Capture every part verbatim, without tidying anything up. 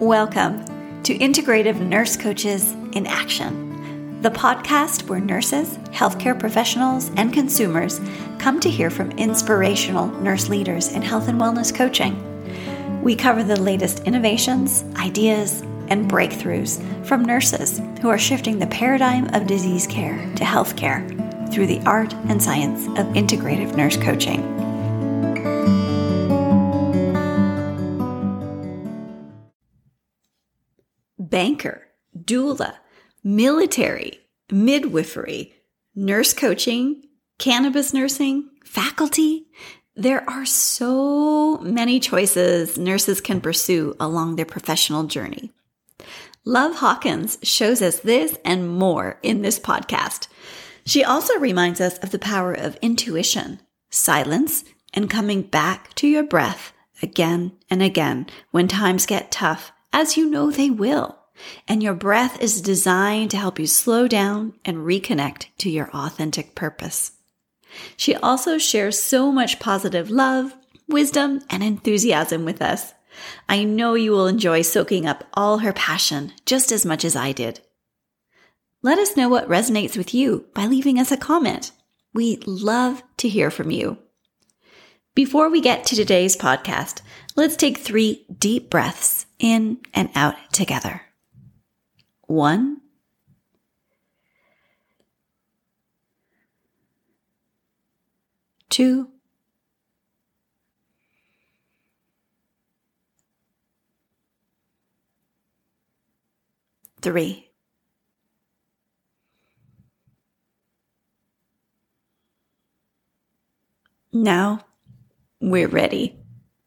Welcome to Integrative Nurse Coaches in Action, the podcast where nurses, healthcare professionals, and consumers come to hear from inspirational nurse leaders in health and wellness coaching. We cover the latest innovations, ideas, and breakthroughs from nurses who are shifting the paradigm of disease care to healthcare through the art and science of integrative nurse coaching. Banker, doula, military, midwifery, nurse coaching, cannabis nursing, faculty. There are so many choices nurses can pursue along their professional journey. Love Hawkins shows us this and more in this podcast. She also reminds us of the power of intuition, silence, and coming back to your breath again and again when times get tough, as you know they will. And your breath is designed to help you slow down and reconnect to your authentic purpose. She also shares so much positive love, wisdom, and enthusiasm with us. I know you will enjoy soaking up all her passion just as much as I did. Let us know what resonates with you by leaving us a comment. We love to hear from you. Before we get to today's podcast, let's take three deep breaths in and out together. One, two, three. Now we're ready.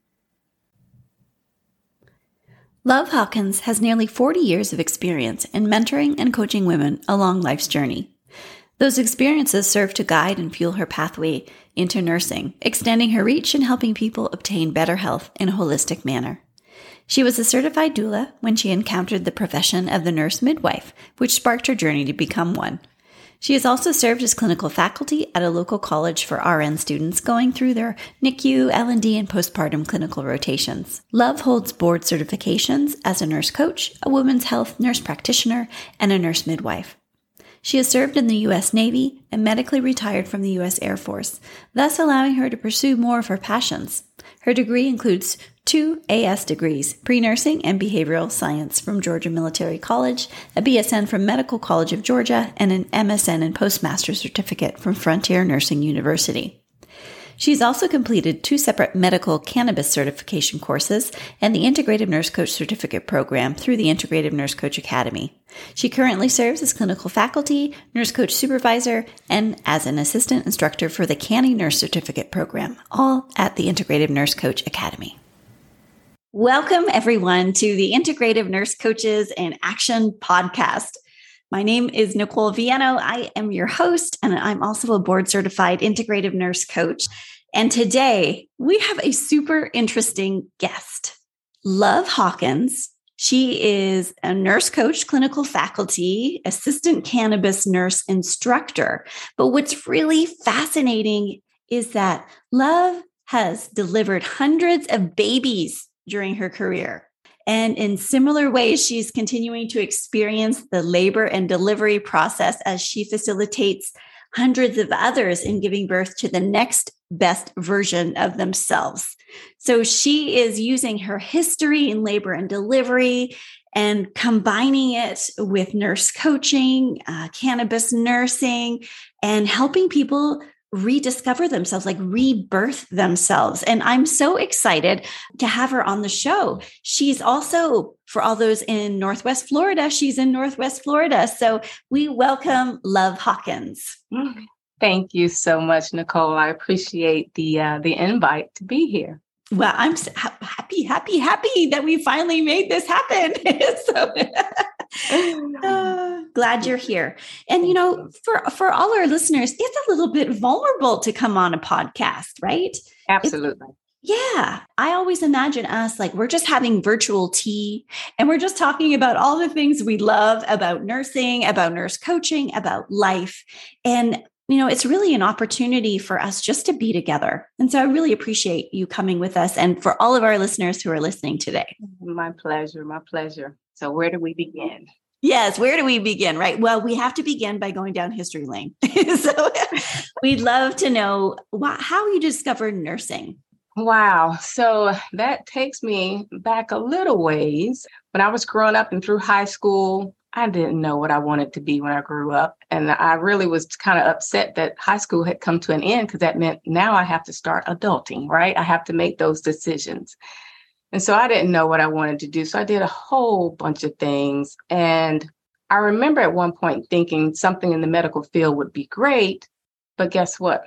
Love Hawkins has nearly forty years of experience in mentoring and coaching women along life's journey. Those experiences serve to guide and fuel her pathway into nursing, extending her reach and helping people obtain better health in a holistic manner. She was a certified doula when she encountered the profession of the nurse midwife, which sparked her journey to become one. She has also served as clinical faculty at a local college for R N students going through their N I C U, L and D, and postpartum clinical rotations. Love holds board certifications as a nurse coach, a women's health nurse practitioner, and a nurse midwife. She has served in the U S Navy and medically retired from the U S Air Force, thus allowing her to pursue more of her passions. Her degree includes two A S degrees, pre-nursing and behavioral science from Georgia Military College, a B S N from Medical College of Georgia, and an M S N and Postmaster's certificate from Frontier Nursing University. She's also completed two separate medical cannabis certification courses and the Integrative Nurse Coach Certificate Program through the Integrative Nurse Coach Academy. She currently serves as clinical faculty, nurse coach supervisor, and as an assistant instructor for the Canny Nurse Certificate Program, all at the Integrative Nurse Coach Academy. Welcome, everyone, to the Integrative Nurse Coaches in Action podcast. My name is Nicole Viano. I am your host, and I'm also a board-certified integrative nurse coach. And today, we have a super interesting guest, Love Hawkins. She is a nurse coach, clinical faculty, assistant cannabis nurse instructor. But what's really fascinating is that Love has delivered hundreds of babies during her career. And in similar ways, she's continuing to experience the labor and delivery process as she facilitates hundreds of others in giving birth to the next best version of themselves. So she is using her history in labor and delivery and combining it with nurse coaching, uh, cannabis nursing, and helping people rediscover themselves, like rebirth themselves. And I'm so excited to have her on the show. She's also, for all those in Northwest Florida, she's in Northwest Florida. So we welcome Love Hawkins. Thank you so much, Nicole. I appreciate the uh, the invite to be here. Well, I'm so happy, happy, happy that we finally made this happen. so, uh, glad you're here. And, you know, for, for all our listeners, it's a little bit vulnerable to come on a podcast, right? Absolutely. It's, yeah. I always imagine us like we're just having virtual tea and we're just talking about all the things we love about nursing, about nurse coaching, about life. And you know, it's really an opportunity for us just to be together. And so I really appreciate you coming with us and for all of our listeners who are listening today. My pleasure. My pleasure. So where do we begin? Yes. Where do we begin? Right. Well, we have to begin by going down history lane. So we'd love to know wh- how you discovered nursing. Wow. So that takes me back a little ways. When I was growing up and through high school, I didn't know what I wanted to be when I grew up. And I really was kind of upset that high school had come to an end because that meant now I have to start adulting, right? I have to make those decisions. And so I didn't know what I wanted to do. So I did a whole bunch of things. And I remember at one point thinking something in the medical field would be great. But guess what?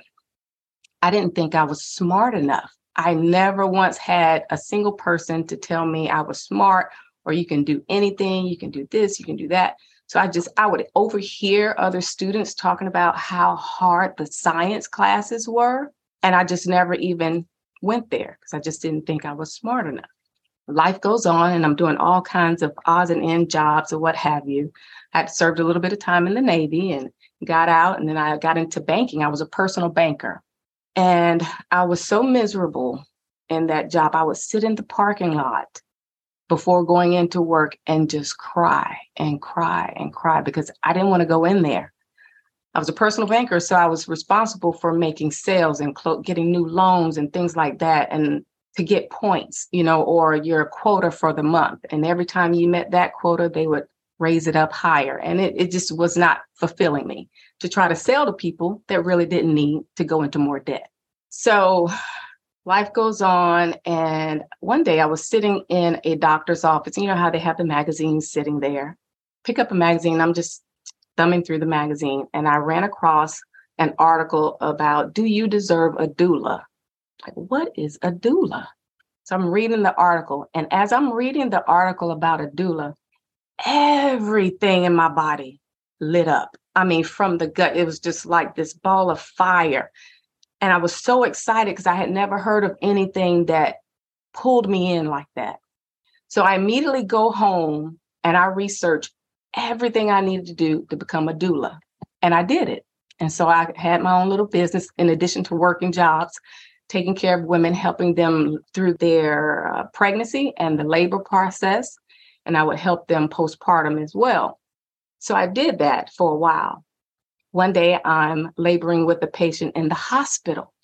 I didn't think I was smart enough. I never once had a single person to tell me I was smart or you can do anything, you can do this, you can do that. So I just, I would overhear other students talking about how hard the science classes were. And I just never even went there because I just didn't think I was smart enough. Life goes on and I'm doing all kinds of odds and end jobs or what have you. I had served a little bit of time in the Navy and got out, and then I got into banking. I was a personal banker. And I was so miserable in that job. I would sit in the parking lot before going into work and just cry and cry and cry because I didn't want to go in there. I was a personal banker, so I was responsible for making sales and clo- getting new loans and things like that, and to get points, you know, or your quota for the month. And every time you met that quota, they would raise it up higher. And it, it just was not fulfilling me to try to sell to people that really didn't need to go into more debt. So life goes on. And one day I was sitting in a doctor's office. You know how they have the magazines sitting there. Pick up a magazine. I'm just thumbing through the magazine. And I ran across an article about, do you deserve a doula? Like, what is a doula? So I'm reading the article. And as I'm reading the article about a doula, everything in my body lit up. I mean, from the gut, it was just like this ball of fire. And I was so excited because I had never heard of anything that pulled me in like that. So I immediately go home and I research everything I needed to do to become a doula. And I did it. And so I had my own little business in addition to working jobs, taking care of women, helping them through their uh, pregnancy and the labor process. And I would help them postpartum as well. So I did that for a while. One day I'm laboring with a patient in the hospital,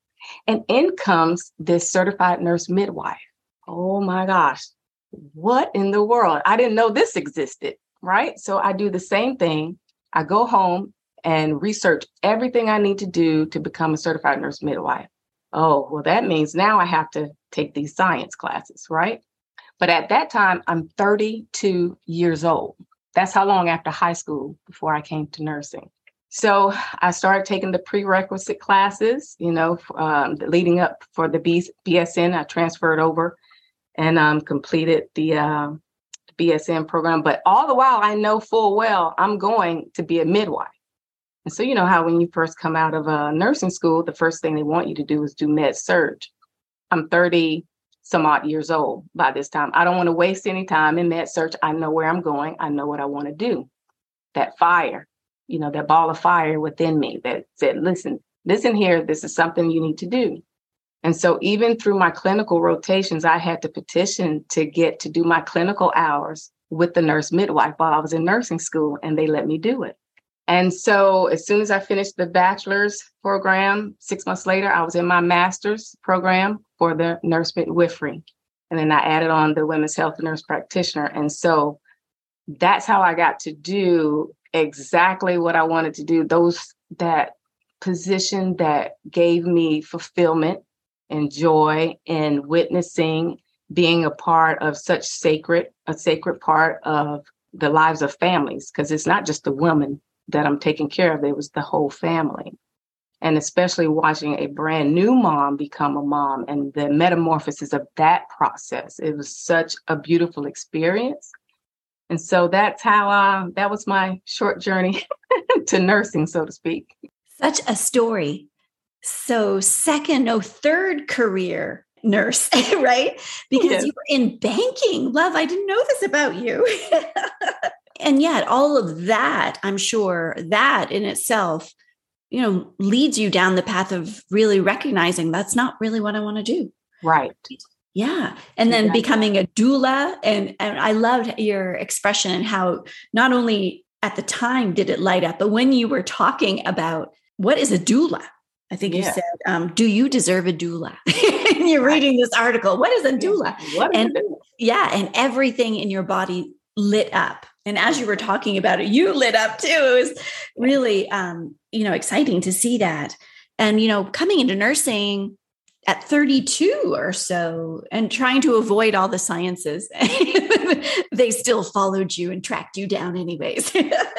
and in comes this certified nurse midwife. Oh my gosh, what in the world? I didn't know this existed, right? So I do the same thing. I go home and research everything I need to do to become a certified nurse midwife. Oh, well, that means now I have to take these science classes, right? But at that time, I'm thirty-two years old. That's how long after high school before I came to nursing. So I started taking the prerequisite classes, you know, um, leading up for the B S N. I transferred over and um, completed the uh, B S N program. But all the while, I know full well I'm going to be a midwife. And so, you know how when you first come out of a nursing school, the first thing they want you to do is do med surg. I'm thirty some odd years old by this time. I don't want to waste any time in med surg. I know where I'm going. I know what I want to do. That fire, you know, that ball of fire within me that said, listen, listen here, this is something you need to do. And so even through my clinical rotations, I had to petition to get to do my clinical hours with the nurse midwife while I was in nursing school, and they let me do it. And so as soon as I finished the bachelor's program, six months later, I was in my master's program for the nurse midwifery. And then I added on the women's health nurse practitioner. And so that's how I got to do exactly what I wanted to do. Those, that position that gave me fulfillment and joy in witnessing, being a part of such sacred, a sacred part of the lives of families, because it's not just the woman that I'm taking care of, it was the whole family. And especially watching a brand new mom become a mom and the metamorphosis of that process. It was such a beautiful experience. And so that's how, uh, that was my short journey to nursing, so to speak. Such a story. So second, no, third career nurse, right? Because yes. You were in banking. Love, I didn't know this about you. And yet all of that, I'm sure that in itself you know, leads you down the path of really recognizing that's not really what I want to do. Right. Yeah. And then Exactly. becoming a doula. And, and I loved your expression and how not only at the time did it light up, but when you were talking about what is a doula, I think yeah. you said, um, do you deserve a doula? And you're right. reading this article. What is a doula? What is and, a doula? Yeah. And everything in your body lit up. And as you were talking about it, you lit up too. It was really, um, you know, exciting to see that. And, you know, coming into nursing at thirty-two or so and trying to avoid all the sciences, they still followed you and tracked you down anyways.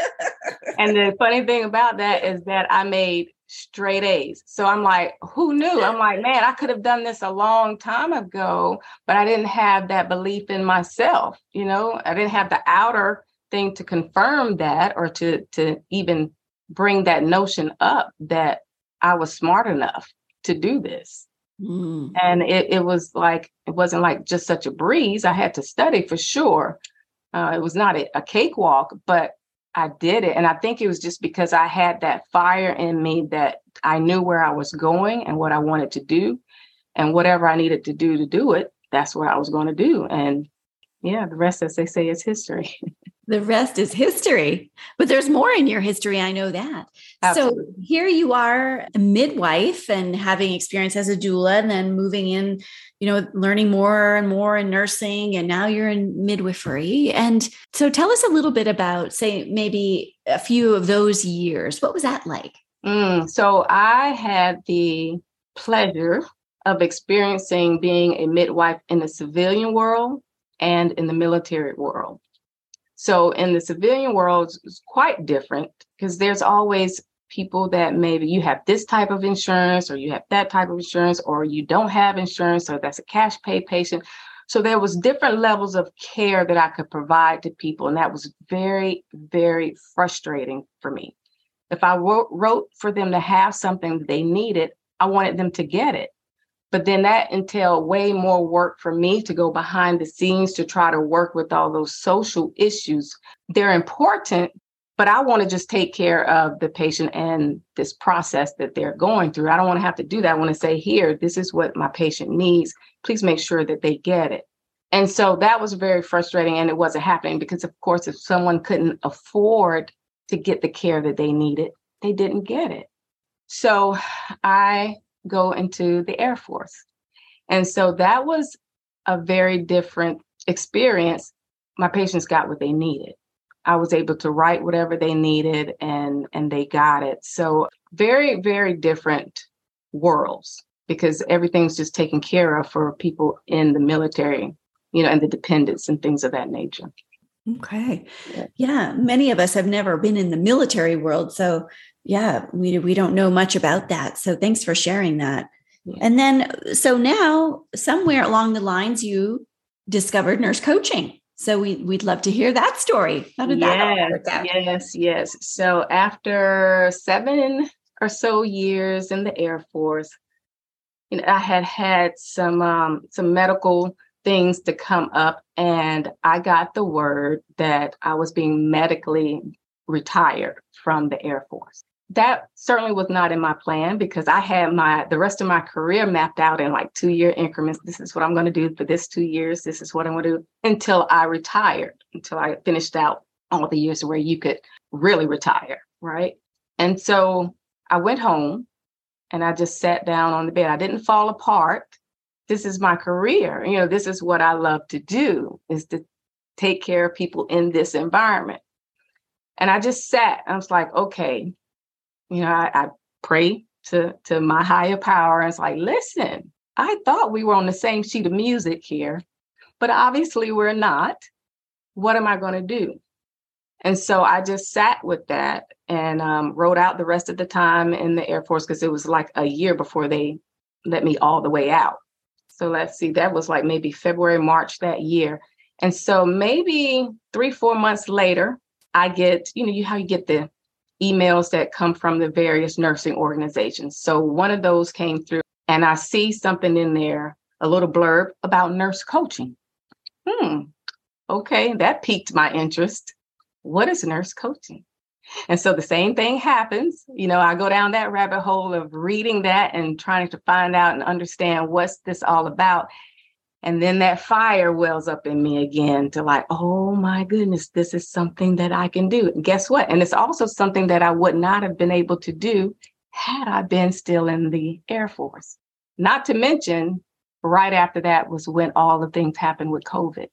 And the funny thing about that is that I made straight A's. So I'm like, who knew? I'm like, man, I could have done this a long time ago, but I didn't have that belief in myself. You know, I didn't have the outer thing to confirm that or to, to even bring that notion up that I was smart enough to do this. Mm. And it, it was like, it wasn't like just such a breeze. I had to study for sure. Uh, it was not a, a cakewalk, but I did it. And I think it was just because I had that fire in me that I knew where I was going and what I wanted to do. And whatever I needed to do to do it, that's what I was going to do. And yeah, the rest, as they say, is history. The rest is history. But there's more in your history. I know that. Absolutely. So here you are, a midwife and having experience as a doula and then moving in, you know, learning more and more in nursing. And now you're in midwifery. And so tell us a little bit about, say, maybe a few of those years. What was that like? Mm, so I had the pleasure of experiencing being a midwife in the civilian world and in the military world. So in the civilian world, it's quite different because there's always people that maybe you have this type of insurance or you have that type of insurance or you don't have insurance, so that's a cash pay patient. So there was different levels of care that I could provide to people. And that was very, very frustrating for me. If I wrote, wrote for them to have something that they needed, I wanted them to get it. But then that entailed way more work for me to go behind the scenes to try to work with all those social issues. They're important, but I want to just take care of the patient and this process that they're going through. I don't want to have to do that. I want to say, here, this is what my patient needs. Please make sure that they get it. And so that was very frustrating, and it wasn't happening because, of course, if someone couldn't afford to get the care that they needed, they didn't get it. So I go into the Air Force. And so that was a very different experience. My patients got what they needed. I was able to write whatever they needed and, and they got it. So very, very different worlds because everything's just taken care of for people in the military, you know, and the dependents and things of that nature. Okay. Yeah. yeah. Many of us have never been in the military world. So yeah, we, we don't know much about that. So thanks for sharing that. Yeah. And then, so now somewhere along the lines, you discovered nurse coaching. So we, we'd love to hear that story. How did yes, that work out? Yes, yes. So after seven or so years in the Air Force, you know, I had had some um, some medical things to come up, and I got the word that I was being medically retired from the Air Force. That certainly was not in my plan because I had my the rest of my career mapped out in like two-year increments. This is what I'm going to do for this two years. This is what I'm going to do until I retired, until I finished out all the years where you could really retire, right? And so I went home and I just sat down on the bed. I didn't fall apart. This is my career. You know, this is what I love to do, is to take care of people in this environment. And I just sat. I was like, okay. You know, I, I pray to, to my higher power. And it's like, listen, I thought we were on the same sheet of music here, but obviously we're not. What am I going to do? And so I just sat with that and um, wrote out the rest of the time in the Air Force because it was like a year before they let me all the way out. So let's see, that was like maybe February, March that year. And so maybe three, four months later, I get, you know, you how you get the emails that come from the various nursing organizations. So one of those came through and I see something in there, a little blurb about nurse coaching. Hmm. Okay. That piqued my interest. What is nurse coaching? And so the same thing happens. You know, I go down that rabbit hole of reading that and trying to find out and understand what's this all about. And then that fire wells up in me again to like, oh my goodness, this is something that I can do. And guess what? And it's also something that I would not have been able to do had I been still in the Air Force. Not to mention, right after that was when all the things happened with COVID.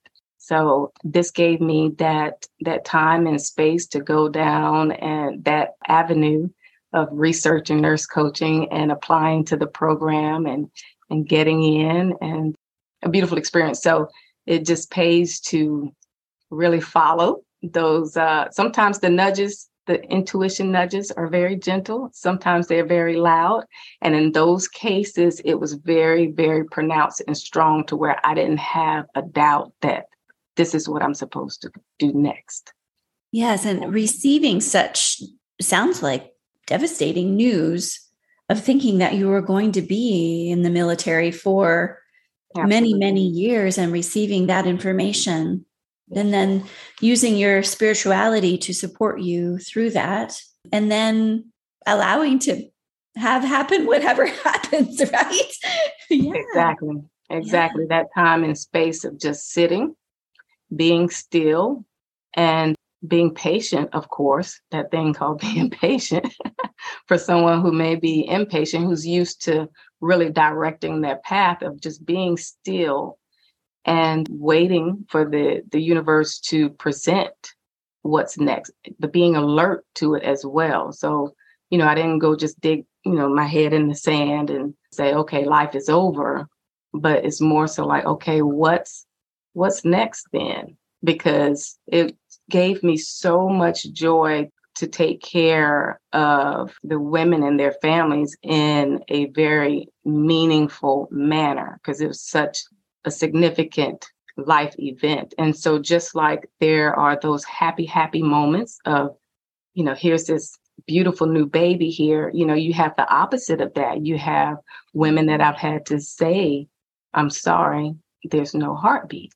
So this gave me that that time and space to go down and that avenue of research and nurse coaching and applying to the program and, and getting in, and a beautiful experience. So it just pays to really follow those. Uh, sometimes the nudges, the intuition nudges are very gentle. Sometimes they're very loud. And in those cases, it was very, very pronounced and strong to where I didn't have a doubt that this is what I'm supposed to do next. Yes. And receiving such, sounds like devastating news of thinking that you were going to be in the military for Absolutely. many, many years and receiving that information, and then using your spirituality to support you through that, and then allowing to have happen whatever happens, right? Yeah. Exactly. Exactly. Yeah. That time and space of just sitting, being still, and being patient, of course, that thing called being patient for someone who may be impatient, who's used to really directing their path of just being still and waiting for the, the universe to present what's next, but being alert to it as well. So, you know, I didn't go just dig, you know, my head in the sand and say, okay, life is over, but it's more so like, okay, what's, what's next then? Because it gave me so much joy to take care of the women and their families in a very meaningful manner, because it was such a significant life event. And so just like there are those happy, happy moments of, you know, here's this beautiful new baby here, you know, you have the opposite of that. You have women that I've had to say, I'm sorry, there's no heartbeat,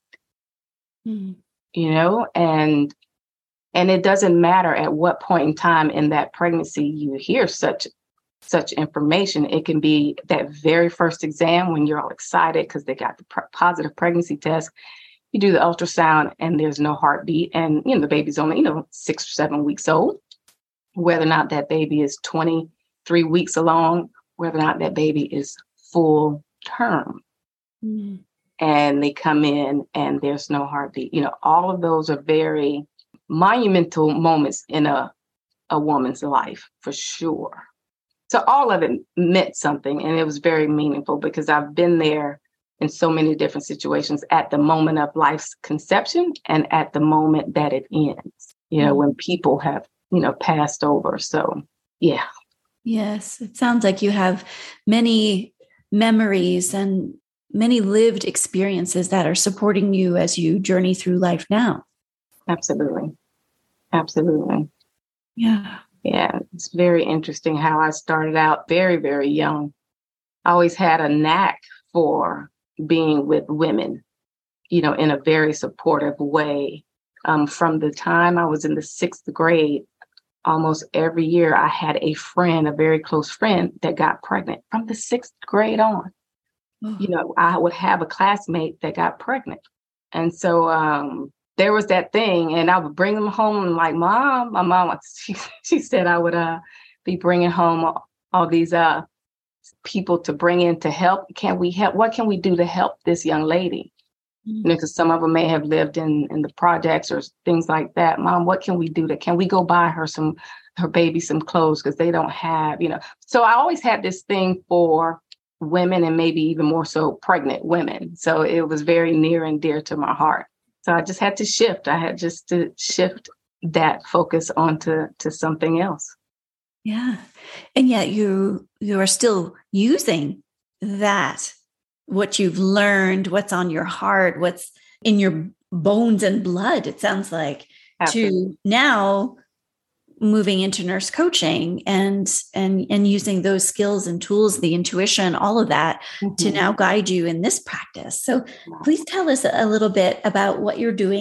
mm-hmm. you know, and And it doesn't matter at what point in time in that pregnancy you hear such such information. It can be that very first exam when you're all excited because they got the pr- positive pregnancy test. You do the ultrasound and there's no heartbeat. And, you know, the baby's only, you know, six or seven weeks old. Whether or not that baby is twenty-three weeks along, whether or not that baby is full term. Mm. And they come in and there's no heartbeat. You know, all of those are very monumental moments in a, a woman's life, for sure. So all of it meant something, and it was very meaningful because I've been there in so many different situations at the moment of life's conception and at the moment that it ends, you know, mm-hmm. when people have, you know, passed over. So, yeah. Yes, it sounds like you have many memories and many lived experiences that are supporting you as you journey through life now. Absolutely. Absolutely. Yeah. Yeah. It's very interesting how I started out very, very young. I always had a knack for being with women, you know, in a very supportive way. Um, from the time I was in the sixth grade, almost every year I had a friend, a very close friend that got pregnant from the sixth grade on. Oh. You know, I would have a classmate that got pregnant. And so, um, there was that thing, and I would bring them home and like, Mom, my mom, she, she said I would uh, be bringing home all, all these uh, people to bring in to help. Can we help? What can we do to help this young lady? Mm-hmm. You know, because some of them may have lived in, in the projects or things like that. Mom, what can we do to, can we go buy her some, her baby some clothes because they don't have, you know. So I always had this thing for women and maybe even more so pregnant women. So it was very near and dear to my heart. So I just had to shift. I had just to shift that focus onto to something else. Yeah. And yet you you are still using that, what you've learned, what's on your heart, what's in your bones and blood, it sounds like, Absolutely. To now moving into nurse coaching and and and using those skills and tools, the intuition, all of that, mm-hmm. to now guide you in this practice. So please tell us a little bit about what you're doing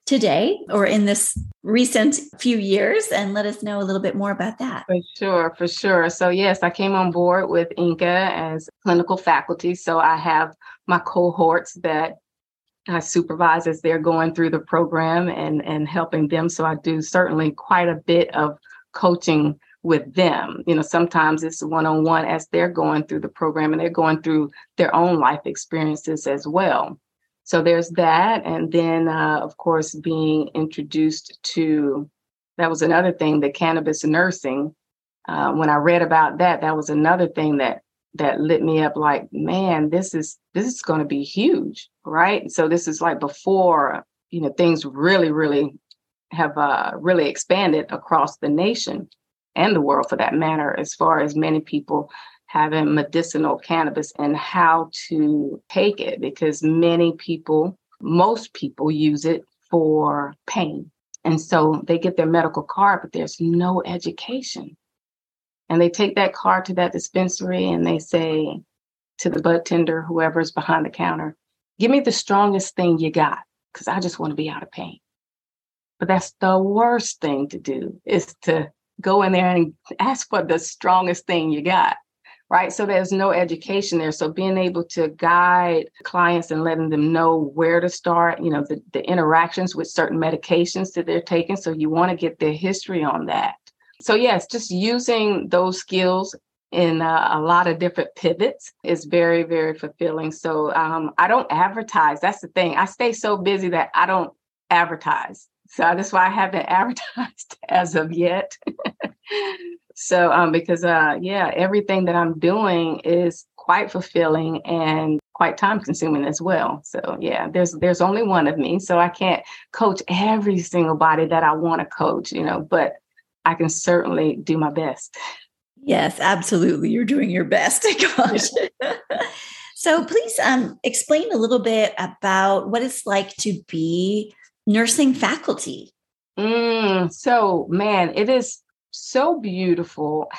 today or in this recent few years, and let us know a little bit more about that. For sure, for sure. So yes, I came on board with INCA as clinical faculty. So I have my cohorts that I supervise as they're going through the program and, and helping them. So I do certainly quite a bit of coaching with them. You know, sometimes it's one-on-one as they're going through the program and they're going through their own life experiences as well. So there's that. And then, uh, of course, being introduced to, that was another thing, the cannabis nursing. Uh, when I read about that, that was another thing that that lit me up like, man, this is this is going to be huge, right? So this is like before, you know, things really, really have uh, really expanded across the nation and the world for that matter, as far as many people having medicinal cannabis and how to take it, because many people, most people use it for pain. And so they get their medical card, but there's no education. And they take that card to that dispensary and they say to the bud tender, whoever's behind the counter, give me the strongest thing you got, because I just want to be out of pain. But that's the worst thing to do, is to go in there and ask for the strongest thing you got, right? So there's no education there. So being able to guide clients and letting them know where to start, you know, the, the interactions with certain medications that they're taking. So you want to get their history on that. So yes, just using those skills in uh, a lot of different pivots is very, very fulfilling. So um, I don't advertise. That's the thing. I stay so busy that I don't advertise. So that's why I haven't advertised as of yet. So um, because, uh, yeah, everything that I'm doing is quite fulfilling and quite time consuming as well. So, yeah, there's there's only one of me. So I can't coach every single body that I want to coach, you know, but I can certainly do my best. Yes, absolutely. You're doing your best. Gosh. So please um, explain a little bit about what it's like to be nursing faculty. Mm, so, man, it is so beautiful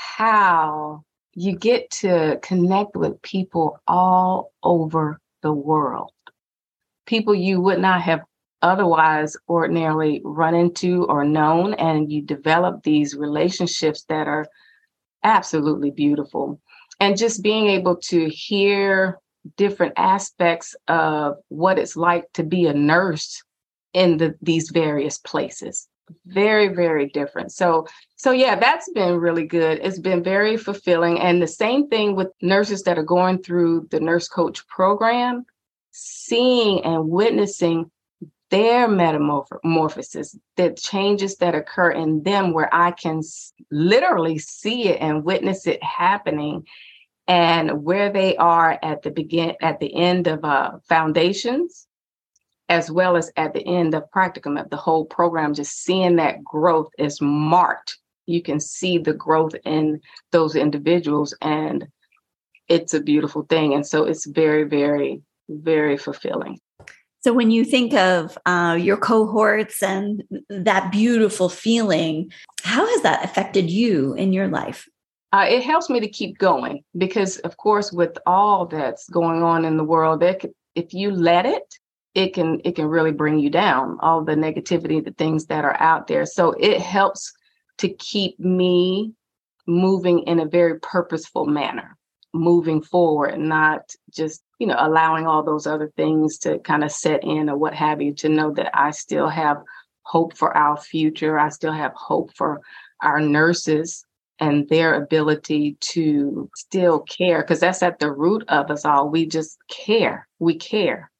how you get to connect with people all over the world. People you would not have otherwise ordinarily run into or known, and you develop these relationships that are absolutely beautiful. And just being able to hear different aspects of what it's like to be a nurse in the, these various places. Very, very different. So, so yeah, that's been really good. It's been very fulfilling. And the same thing with nurses that are going through the nurse coach program, seeing and witnessing their metamorphosis, the changes that occur in them, where I can literally see it and witness it happening, and where they are at the begin, at the end of uh, foundations, as well as at the end of practicum of the whole program. Just seeing that growth is marked. You can see the growth in those individuals, and it's a beautiful thing. And so it's very, very, very fulfilling. So when you think of uh, your cohorts and that beautiful feeling, how has that affected you in your life? Uh, it helps me to keep going because, of course, with all that's going on in the world, that could, if you let it, it can it can really bring you down, all the negativity, the things that are out there. So it helps to keep me moving in a very purposeful manner, moving forward, not just, you know, allowing all those other things to kind of set in or what have you, to know that I still have hope for our future. I still have hope for our nurses and their ability to still care, because that's at the root of us all. We just care. We care.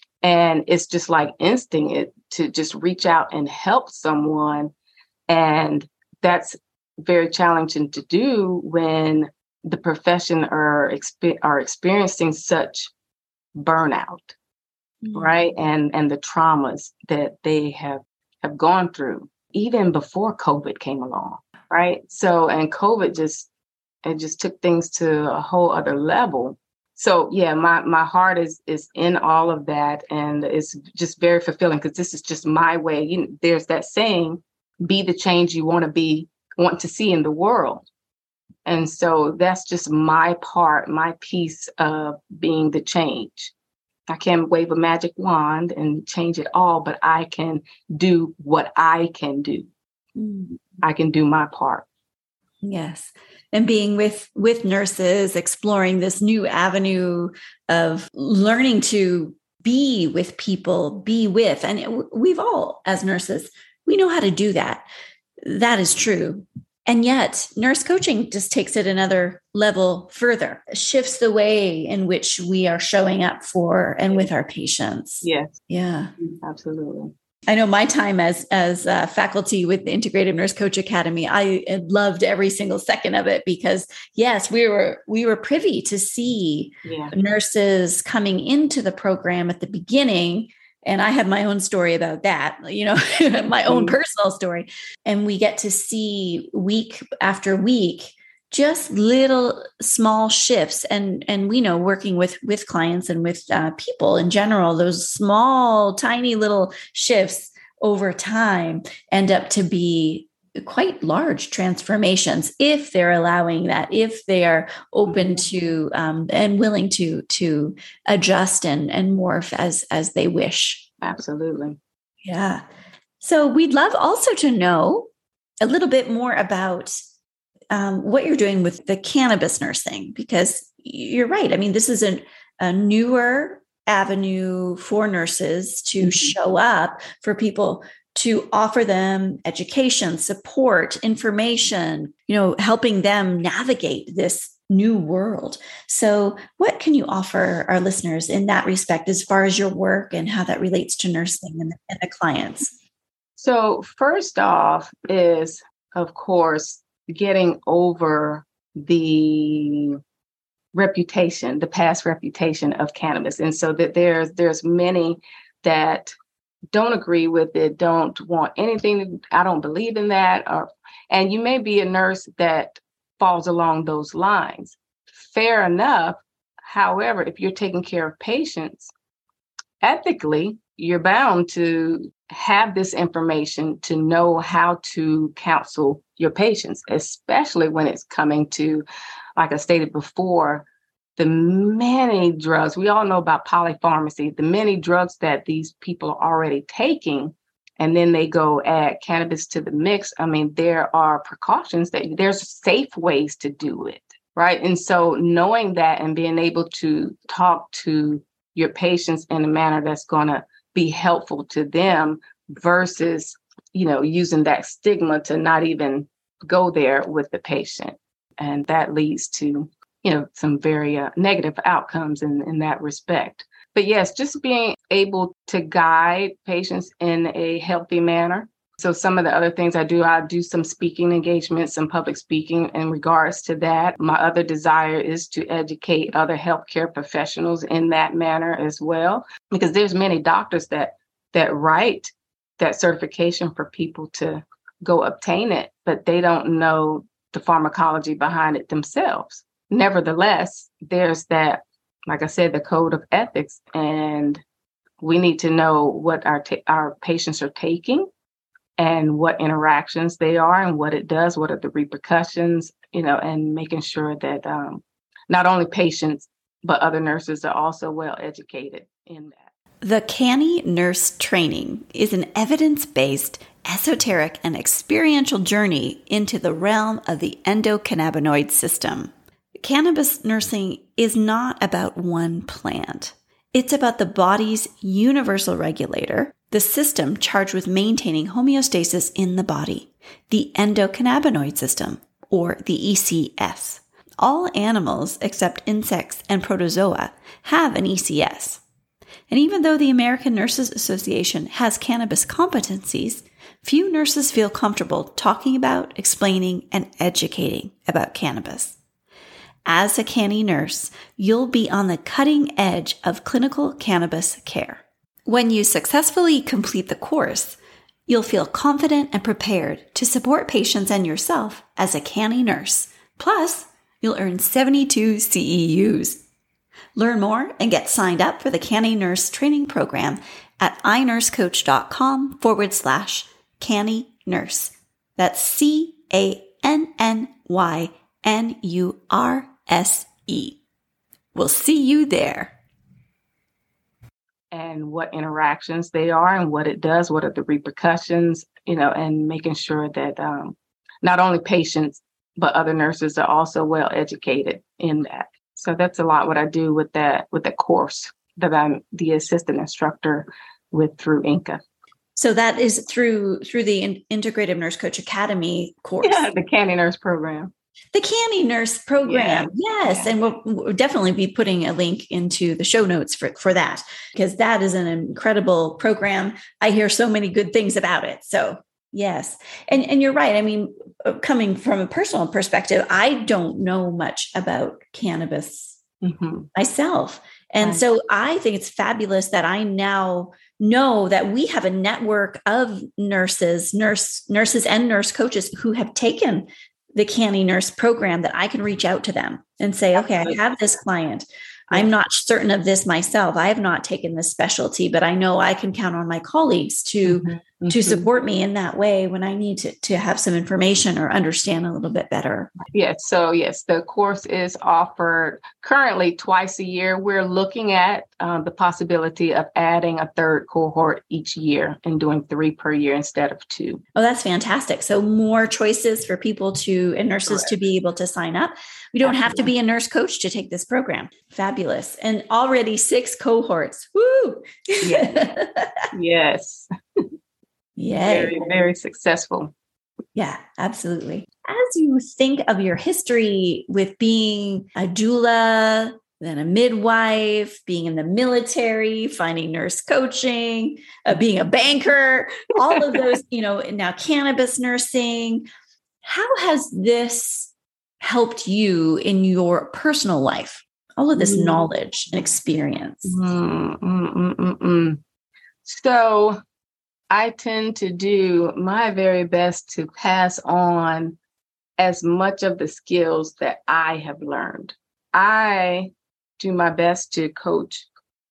And it's just like instinct it to just reach out and help someone. And that's very challenging to do when the profession are, exp- are experiencing such burnout, mm-hmm. right? And and the traumas that they have, have gone through, even before COVID came along, right? So, and COVID just, it just took things to a whole other level. So yeah, my, my heart is is in all of that, and it's just very fulfilling because this is just my way. You know, there's that saying, be the change you want to be, want to see in the world. And so that's just my part, my piece of being the change. I can't wave a magic wand and change it all, but I can do what I can do. Mm-hmm. I can do my part. Yes. And being with, with nurses, exploring this new avenue of learning to be with people, be with, and we've all, as nurses, we know how to do that. That is true. And yet nurse coaching just takes it another level further, shifts the way in which we are showing up for and with our patients. Yes. Yeah. Absolutely. I know my time as as uh, faculty with the Integrative Nurse Coach Academy, I loved every single second of it because, yes, we were we were privy to see yeah. nurses coming into the program at the beginning. And I have my own story about that, you know, my own mm-hmm. personal story. And we get to see week after week just little small shifts. And, and we know working with, with clients and with uh, people in general, those small, tiny little shifts over time end up to be quite large transformations if they're allowing that, if they are open to um, and willing to to adjust and, and morph as, as they wish. Absolutely. Yeah. So we'd love also to know a little bit more about Um, what you're doing with the cannabis nursing, because you're right. I mean, this is a, a newer avenue for nurses to mm-hmm. show up for people, to offer them education, support, information, you know, helping them navigate this new world. So what can you offer our listeners in that respect, as far as your work and how that relates to nursing and the, and the clients? So first off is, of course, getting over the reputation, the past reputation of cannabis. And so that there's there's many that don't agree with it, don't want anything. I don't believe in that. Or, and you may be a nurse that falls along those lines. Fair enough. However, if you're taking care of patients, ethically, you're bound to have this information to know how to counsel your patients, especially when it's coming to, like I stated before, the many drugs. We all know about polypharmacy, the many drugs that these people are already taking, and then they go add cannabis to the mix. I mean, there are precautions that there's safe ways to do it, right? And so knowing that and being able to talk to your patients in a manner that's going to be helpful to them versus, you know, using that stigma to not even go there with the patient. And that leads to, you know, some very uh, negative outcomes in, in that respect. But yes, just being able to guide patients in a healthy manner. So some of the other things I do, I do some speaking engagements, some public speaking in regards to that. My other desire is to educate other healthcare professionals in that manner as well, because there's many doctors that that write that certification for people to go obtain it, but they don't know the pharmacology behind it themselves. Nevertheless, there's that, like I said, the code of ethics, and we need to know what our ta- our patients are taking and what interactions they are and what it does, what are the repercussions, you know, and making sure that um, not only patients, but other nurses are also well educated in that. The Canny Nurse Training is an evidence-based, esoteric, and experiential journey into the realm of the endocannabinoid system. Cannabis nursing is not about one plant. It's about the body's universal regulator, the system charged with maintaining homeostasis in the body, the endocannabinoid system, or the E C S. All animals except insects and protozoa have an E C S. And even though the American Nurses Association has cannabis competencies, few nurses feel comfortable talking about, explaining, and educating about cannabis. As a Canny nurse, you'll be on the cutting edge of clinical cannabis care. When you successfully complete the course, you'll feel confident and prepared to support patients and yourself as a Canny nurse. Plus, you'll earn seventy-two C E Us. Learn more and get signed up for the Canny Nurse Training Program at inursecoach.com forward slash Canny Nurse. That's C A N N Y N U R S E. We'll see you there. and what interactions they are and what it does, what are the repercussions, you know, and making sure that um, not only patients, but other nurses are also well educated in that. So that's a lot what I do with that, with that course that I'm the assistant instructor with through I N C A. So that is through through the In- Integrative Nurse Coach Academy course. Yeah, the Canny Nurse program. The Canny Nurse program. Yeah. Yes. Yeah. And we'll, we'll definitely be putting a link into the show notes for, for that, because that is an incredible program. I hear so many good things about it. So yes. And, and you're right. I mean, coming from a personal perspective, I don't know much about cannabis mm-hmm. myself. And right. so I think it's fabulous that I now know that we have a network of nurses, nurse, nurses and nurse coaches who have taken the Canny Nurse program, that I can reach out to them and say, okay, I have this client. I'm not certain of this myself. I have not taken this specialty, but I know I can count on my colleagues to, mm-hmm. Mm-hmm. to support me in that way when I need to, to have some information or understand a little bit better. Yes. So yes, the course is offered currently twice a year. We're looking at um, the possibility of adding a third cohort each year and doing three per year instead of two. Oh, that's fantastic. So more choices for people to, and nurses Correct. To be able to sign up. We don't Absolutely. Have to be a nurse coach to take this program. Fabulous. And already six cohorts. Woo! Yes. Yes. Yay. Very, very successful. Yeah, absolutely. As you think of your history with being a doula, then a midwife, being in the military, finding nurse coaching, uh, being a banker, all of those, you know, now cannabis nursing, how has this helped you in your personal life? All of this mm. knowledge and experience. Mm, mm, mm, mm, mm. So I tend to do my very best to pass on as much of the skills that I have learned. I do my best to coach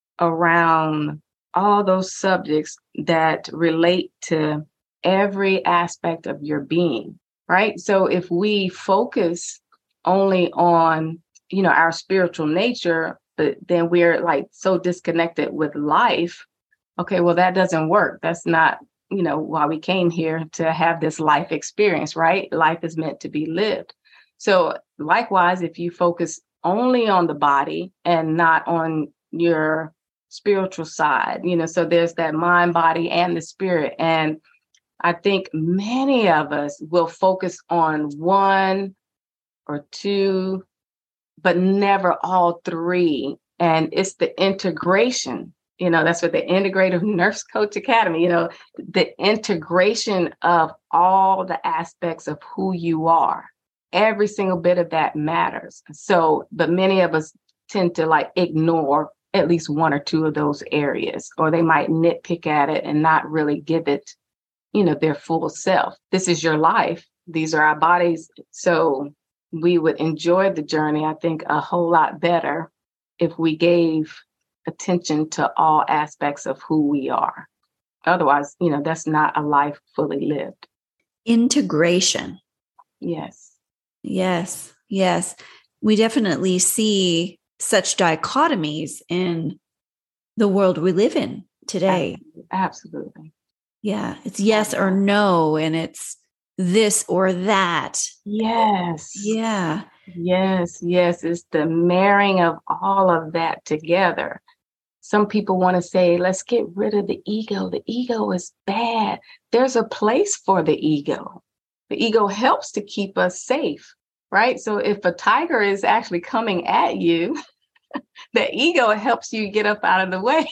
around all those subjects that relate to every aspect of your being, right? So if we focus only on, you know, our spiritual nature, but then we're like so disconnected with life. Okay, well, that doesn't work. That's not, you know, why we came here to have this life experience, right? Life is meant to be lived. So likewise, if you focus only on the body and not on your spiritual side, you know, so there's that mind, body, and the spirit. And I think many of us will focus on one or two, but never all three. And it's the integration. You know, that's what the Integrative Nurse Coach Academy, you know, the integration of all the aspects of who you are. Every single bit of that matters. So, but many of us tend to like ignore at least one or two of those areas, or they might nitpick at it and not really give it, you know, their full self. This is your life. These are our bodies. So we would enjoy the journey, I think, a whole lot better if we gave attention to all aspects of who we are. Otherwise, you know, that's not a life fully lived. Integration. Yes. Yes. Yes. We definitely see such dichotomies in the world we live in today. Absolutely. Yeah. It's yes or no, and it's this or that. Yes. Yeah. Yes. Yes. It's the marrying of all of that together. Some people want to say, let's get rid of the ego. The ego is bad. There's a place for the ego. The ego helps to keep us safe, right? So if a tiger is actually coming at you, the ego helps you get up out of the way,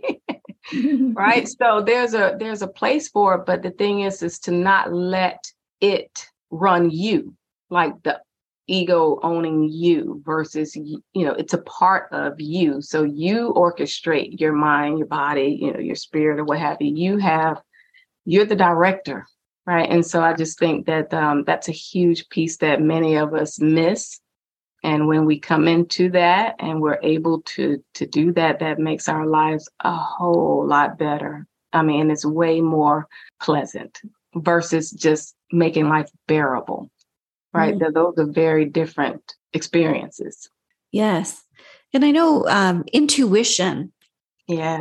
right? So there's a there's a place for it, but the thing is, is to not let it run you, like the ego owning you versus, you know, it's a part of you. So you orchestrate your mind, your body, you know, your spirit or what have you. You have, you're the director, right? And so I just think that um, that's a huge piece that many of us miss. And when we come into that and we're able to to do that, that makes our lives a whole lot better. I mean, it's way more pleasant versus just making life bearable. Right. Mm. Those are very different experiences. Yes. And I know um, intuition. Yes.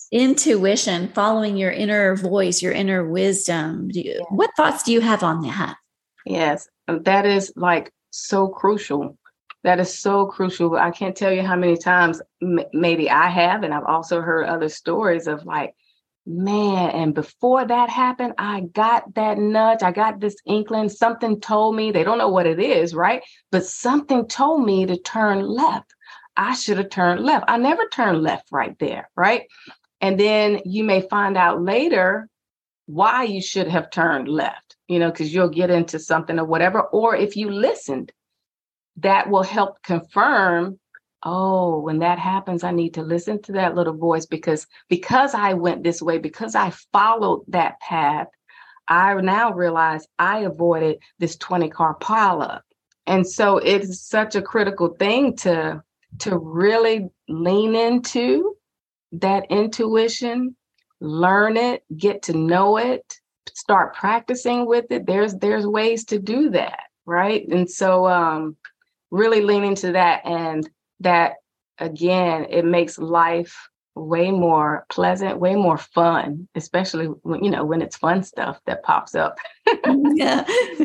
Intuition, following your inner voice, your inner wisdom. Do you, Yeah. What thoughts do you have on that? Yes, that is like so crucial. That is so crucial. I can't tell you how many times m- maybe I have, and I've also heard other stories of like, man, and before that happened, I got that nudge. I got this inkling. Something told me, they don't know what it is, right? But something told me to turn left. I should have turned left. I never turned left right there, right? And then you may find out later why you should have turned left, you know, because you'll get into something or whatever. Or if you listened, that will help confirm, oh, when that happens, I need to listen to that little voice because because I went this way, because I followed that path, I now realize I avoided this twenty car pileup. And so it's such a critical thing to to really lean into that intuition, learn it, get to know it, start practicing with it. There's there's ways to do that, right? And so um, really lean into that, and that again, it makes life way more pleasant, way more fun, especially when you know when it's fun stuff that pops up. Yeah.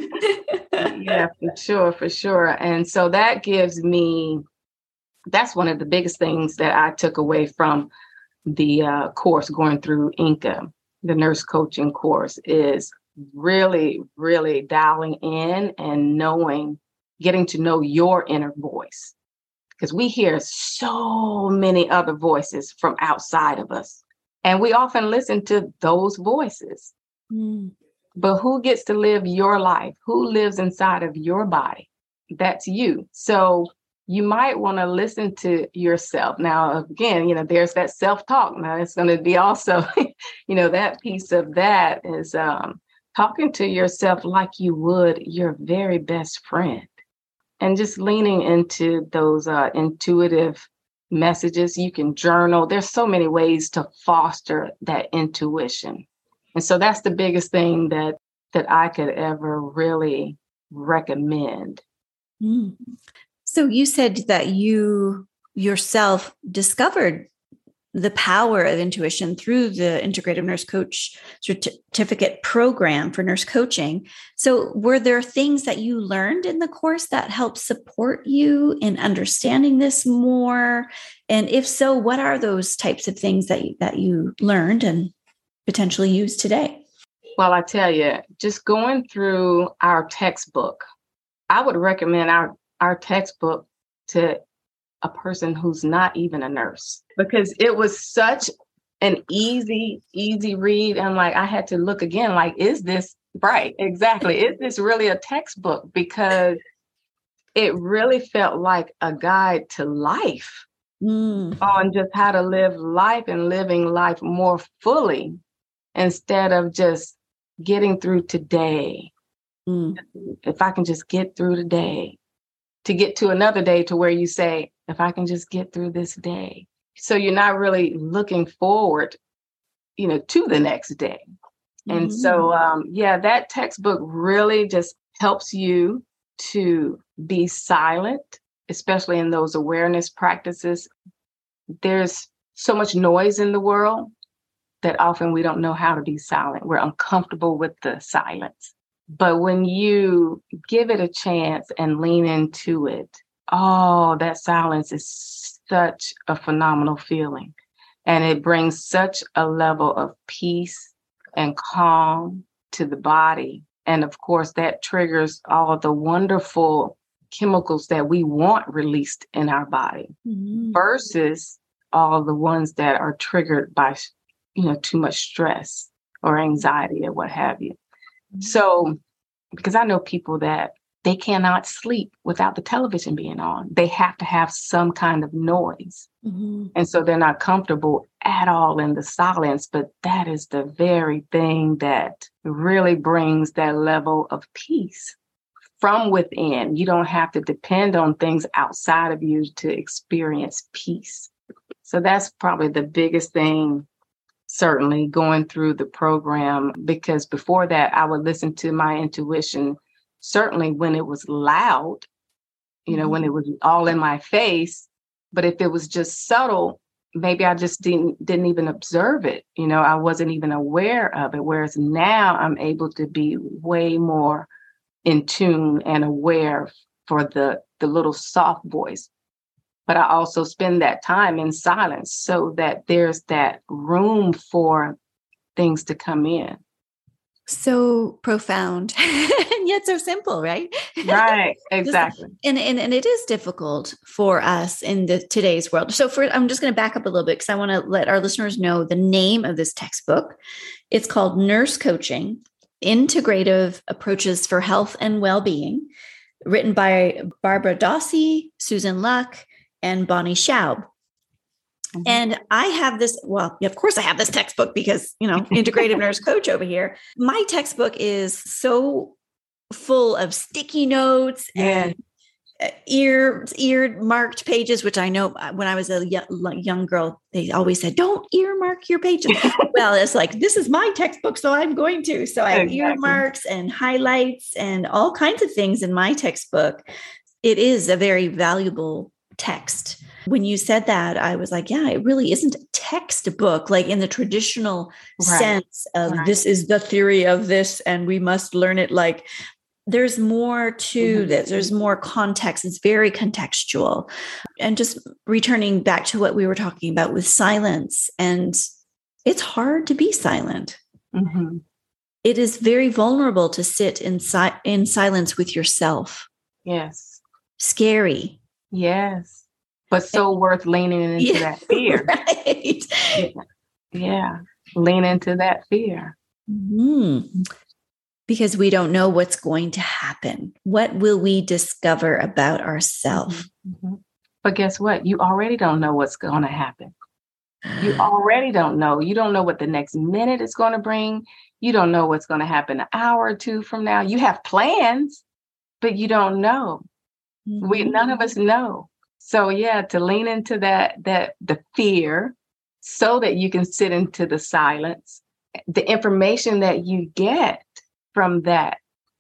Yeah, for sure, for sure. And so that gives me, that's one of the biggest things that I took away from the uh, course going through INCA, the nurse coaching course, is really, really dialing in and knowing, getting to know your inner voice. Because we hear so many other voices from outside of us. And we often listen to those voices. Mm. But who gets to live your life? Who lives inside of your body? That's you. So you might want to listen to yourself. Now, again, you know, there's that self-talk. Now, it's going to be also, you know, that piece of that is um, talking to yourself like you would your very best friend, and just leaning into those uh, intuitive messages. You can journal. There's so many ways to foster that intuition. And so that's the biggest thing that that I could ever really recommend. Mm. So you said that you yourself discovered the power of intuition through the Integrative Nurse Coach certificate program for nurse coaching. So were there things that you learned in the course that helped support you in understanding this more? And if so, what are those types of things that you, that you learned and potentially use today? Well, I tell you, just going through our textbook, I would recommend our, our textbook to a person who's not even a nurse, because it was such an easy, easy read. And like, I had to look again, like, is this right? Exactly. Is this really a textbook? Because it really felt like a guide to life mm. on just how to live life and living life more fully instead of just getting through today. Mm. If I can just get through today, to get to another day to where you say, if I can just get through this day. So you're not really looking forward, you know, to the next day. Mm-hmm. And so, um, yeah, that textbook really just helps you to be silent, especially in those awareness practices. There's so much noise in the world that often we don't know how to be silent. We're uncomfortable with the silence. But when you give it a chance and lean into it, oh, that silence is such a phenomenal feeling. And it brings such a level of peace and calm to the body. And of course, that triggers all of the wonderful chemicals that we want released in our body, mm-hmm. versus all the ones that are triggered by, you know, too much stress or anxiety or what have you. So, because I know people that they cannot sleep without the television being on. They have to have some kind of noise. Mm-hmm. And so they're not comfortable at all in the silence. But that is the very thing that really brings that level of peace from within. You don't have to depend on things outside of you to experience peace. So that's probably the biggest thing, certainly going through the program, because before that, I would listen to my intuition, certainly when it was loud, you know, mm-hmm. when it was all in my face. But if it was just subtle, maybe I just didn't didn't even observe it. You know, I wasn't even aware of it. Whereas now I'm able to be way more in tune and aware for the the little soft voice. But I also spend that time in silence so that there's that room for things to come in. So profound and yet so simple, right? Right, exactly. and, and and it is difficult for us in the today's world. So for I'm just going to back up a little bit because I want to let our listeners know the name of this textbook. It's called Nurse Coaching: Integrative Approaches for Health and Well-Being, written by Barbara Dossi, Susan Luck, and Bonnie Schaub. Mm-hmm. And I have this, well, of course I have this textbook because, you know, integrative nurse coach over here. My textbook is so full of sticky notes yeah. and ear, ear marked pages, which I know when I was a young girl, they always said, don't earmark your pages. Well, it's like, this is my textbook, so I'm going to. So I have exactly. earmarks and highlights and all kinds of things in my textbook. It is a very valuable text. When you said that, I was like, yeah, it really isn't a textbook, like in the traditional right. sense of right. this is the theory of this and we must learn it. Like there's more to mm-hmm. this. There's more context. It's very contextual. And just returning back to what we were talking about with silence, and it's hard to be silent. Mm-hmm. It is very vulnerable to sit in, si- in silence with yourself. Yes. Scary. Yes. But so and, worth leaning into yeah, that fear. Right. Yeah. yeah. Lean into that fear. Mm-hmm. Because we don't know what's going to happen. What will we discover about ourselves? Mm-hmm. But guess what? You already don't know what's going to happen. You already don't know. You don't know what the next minute is going to bring. You don't know what's going to happen an hour or two from now. You have plans, but you don't know. Mm-hmm. We none of us know. So yeah, to lean into that, that the fear so that you can sit into the silence, the information that you get from that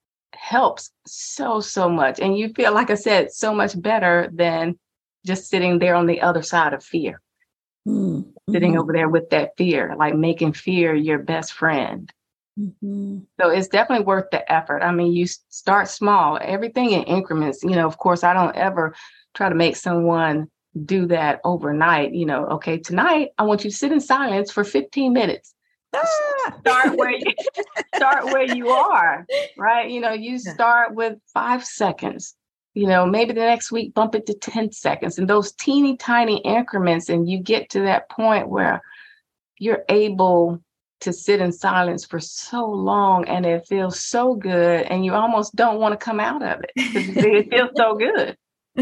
helps so, so much. And you feel, like I said, so much better than just sitting there on the other side of fear, mm-hmm. sitting over there with that fear, like making fear your best friend. Mm-hmm. So it's definitely worth the effort. I mean, you start small, everything in increments. You know, of course, I don't ever try to make someone do that overnight. You know, okay, tonight I want you to sit in silence for fifteen minutes. Ah! Start where you start where you are, right? You know, you start with five seconds. You know, maybe the next week bump it to ten seconds, and those teeny tiny increments, and you get to that point where you're able to sit in silence for so long, and it feels so good, and you almost don't want to come out of it because it feels so good.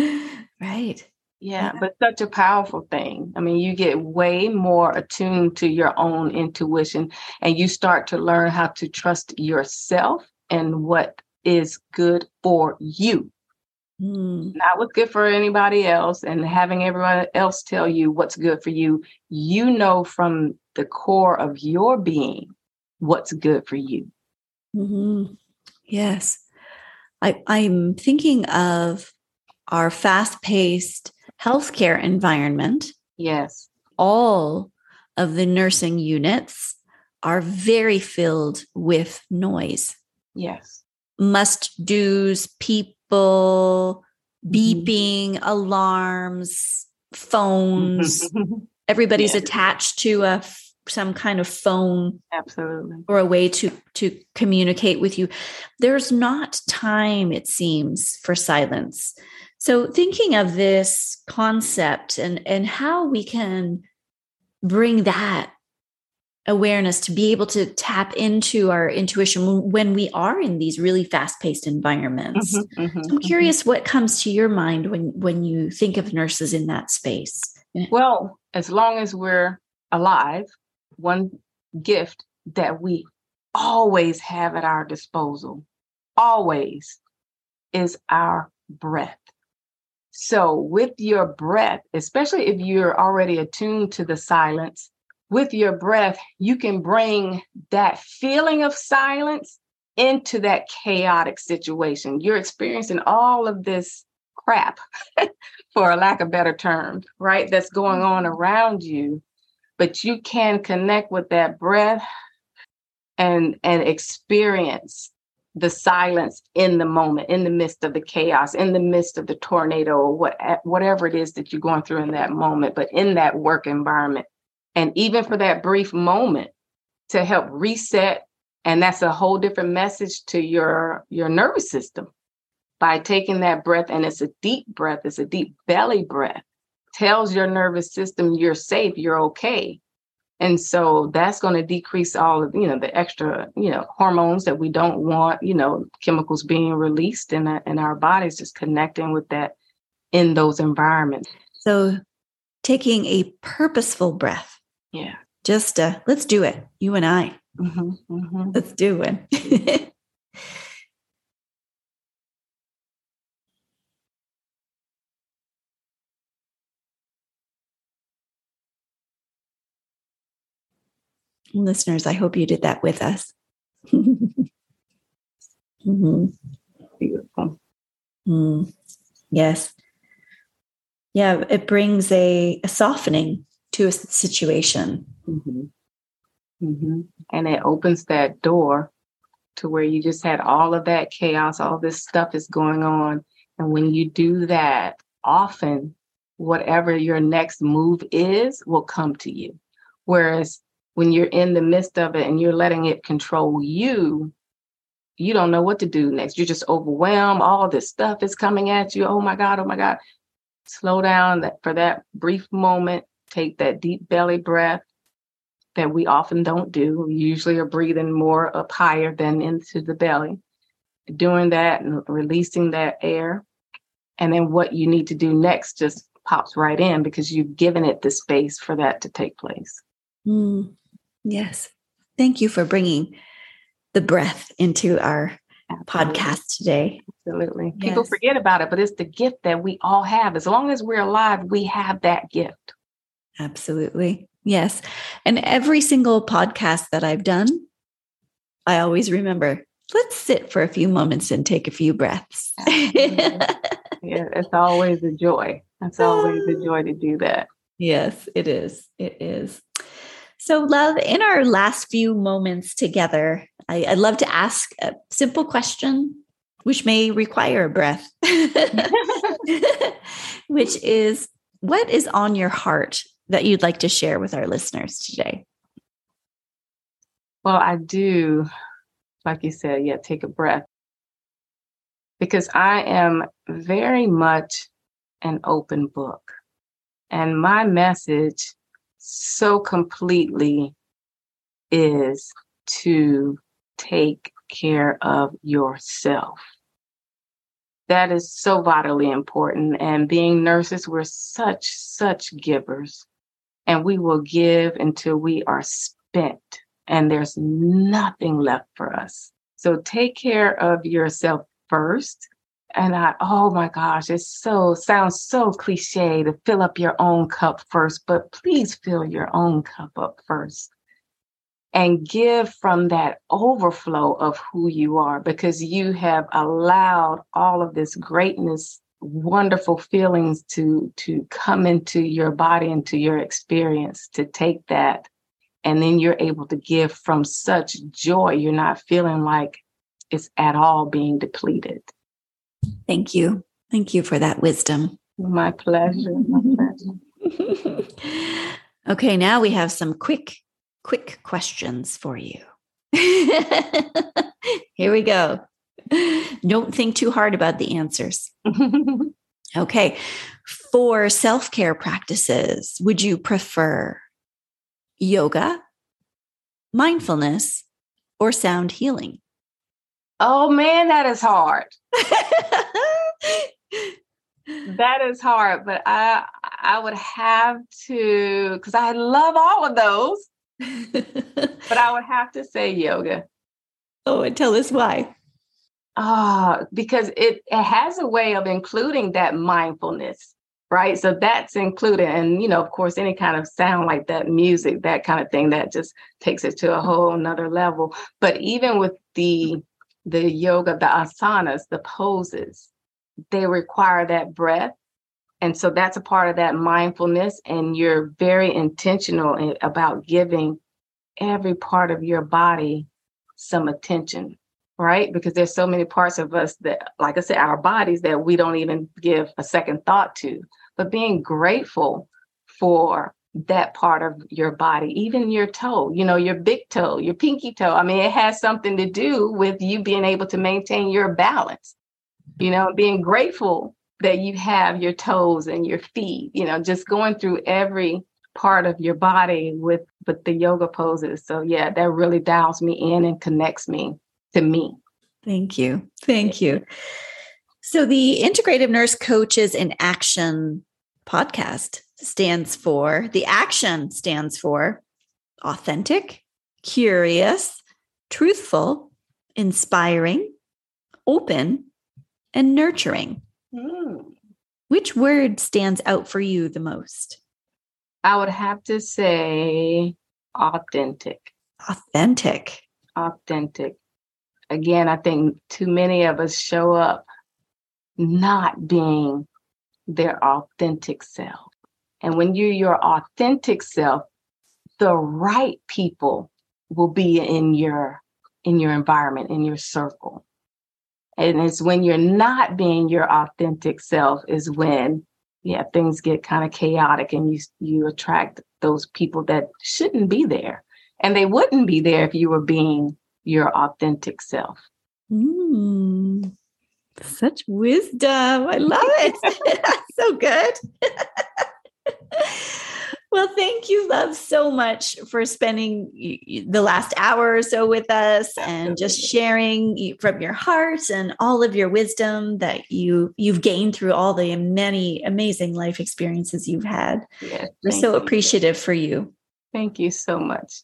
Right. Yeah, yeah, but such a powerful thing. I mean, you get way more attuned to your own intuition, and you start to learn how to trust yourself and what is good for you. Mm. Not what's good for anybody else, and having everyone else tell you what's good for you. You know from the core of your being what's good for you. Mm-hmm. Yes. I, I'm thinking of our fast-paced healthcare environment. Yes. All of the nursing units are very filled with noise. Yes. Must-dos, people, beeping, mm-hmm. alarms, phones. Everybody's yes. attached to a some kind of phone. Absolutely. Or a way to, to communicate with you. There's not time, it seems, for silence. So thinking of this concept and, and how we can bring that awareness to be able to tap into our intuition when we are in these really fast-paced environments. Mm-hmm, mm-hmm, so I'm curious mm-hmm. what comes to your mind when, when you think of nurses in that space. Well, as long as we're alive, one gift that we always have at our disposal, always, is our breath. So with your breath, especially if you're already attuned to the silence, with your breath, you can bring that feeling of silence into that chaotic situation. You're experiencing all of this crap, for a lack of better term, right? That's going on around you, but you can connect with that breath and and experience the silence in the moment, in the midst of the chaos, in the midst of the tornado, or what, whatever it is that you're going through in that moment, but in that work environment. And even for that brief moment to help reset. And that's a whole different message to your, your nervous system by taking that breath. And it's a deep breath. It's a deep belly breath. Tells your nervous system you're safe, you're okay. And so that's going to decrease all of, you know, the extra, you know, hormones that we don't want, you know, chemicals being released in, a, in our bodies, just connecting with that in those environments. So taking a purposeful breath. Yeah. Just uh, let's do it. You and I. Mm-hmm, mm-hmm. Let's do it. Listeners, I hope you did that with us. mm-hmm. Beautiful. Mm. Yes. Yeah, it brings a, a softening to a situation. Mm-hmm. Mm-hmm. And it opens that door to where you just had all of that chaos, all this stuff is going on. And when you do that, often whatever your next move is will come to you. Whereas when you're in the midst of it and you're letting it control you, you don't know what to do next. You're just overwhelmed. All this stuff is coming at you. Oh my God, oh my God. Slow down that for that brief moment. Take that deep belly breath that we often don't do. We usually are breathing more up higher than into the belly. Doing that and releasing that air. And then what you need to do next just pops right in because you've given it the space for that to take place. Mm. Yes. Thank you for bringing the breath into our Absolutely. Podcast today. Absolutely. Yes. People forget about it, but it's the gift that we all have. As long as we're alive, we have that gift. Absolutely. Yes. And every single podcast that I've done, I always remember, let's sit for a few moments and take a few breaths. Yeah, it's always a joy. It's always a joy to do that. Yes, it is. It is. So, love, in our last few moments together, I, I'd love to ask a simple question, which may require a breath, which is, what is on your heart that you'd like to share with our listeners today? Well, I do, like you said, yeah, take a breath. Because I am very much an open book. And my message so completely is to take care of yourself. That is so vitally important. And being nurses, we're such, such givers. And we will give until we are spent and there's nothing left for us. So take care of yourself first. And I, oh my gosh, it so sounds so cliche to fill up your own cup first, but please fill your own cup up first and give from that overflow of who you are, because you have allowed all of this greatness, wonderful feelings to, to come into your body, into your experience, to take that. And then you're able to give from such joy. You're not feeling like it's at all being depleted. Thank you. Thank you for that wisdom. My pleasure. My pleasure. Okay, now we have some quick, quick questions for you. Here we go. Don't think too hard about the answers. Okay. For self-care practices, would you prefer yoga, mindfulness, or sound healing? Oh man, that is hard. That is hard, but I I would have to, because I love all of those, but I would have to say yoga. Oh, and tell us why. Ah, oh, because it, it has a way of including that mindfulness, right? So that's included. And, you know, of course, any kind of sound like that, music, that kind of thing, that just takes it to a whole nother level. But even with the the yoga, the asanas, the poses, they require that breath. And so that's a part of that mindfulness. And you're very intentional about giving every part of your body some attention, right? Because there's so many parts of us that, like I said, our bodies that we don't even give a second thought to. But being grateful for that part of your body, even your toe, you know, your big toe, your pinky toe. I mean, it has something to do with you being able to maintain your balance, you know, being grateful that you have your toes and your feet, you know, just going through every part of your body with, with the yoga poses. So yeah, that really dials me in and connects me to me. Thank you. Thank you. So the Integrative Nurse Coaches in Action podcast stands for, the action stands for authentic, curious, truthful, inspiring, open, and nurturing. Mm. Which word stands out for you the most? I would have to say authentic. Authentic. Authentic. Again, I think too many of us show up not being their authentic self. And when you're your authentic self, the right people will be in your in your environment, in your circle. And it's when you're not being your authentic self is when, yeah, things get kind of chaotic and you you attract those people that shouldn't be there. And they wouldn't be there if you were being your authentic self. Mm, such wisdom. I love it. So good. Well, thank you, love, so much for spending the last hour or so with us and just sharing from your heart and all of your wisdom that you, you've gained through all the many amazing life experiences you've had. Yes, We're so you. appreciative for you. Thank you so much.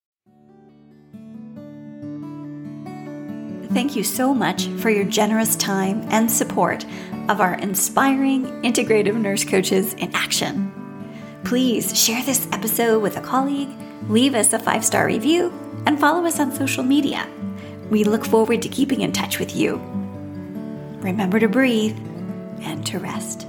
Thank you so much for your generous time and support of our inspiring Integrative Nurse Coaches in Action. Please share this episode with a colleague, leave us a five-star review, and follow us on social media. We look forward to keeping in touch with you. Remember to breathe and to rest.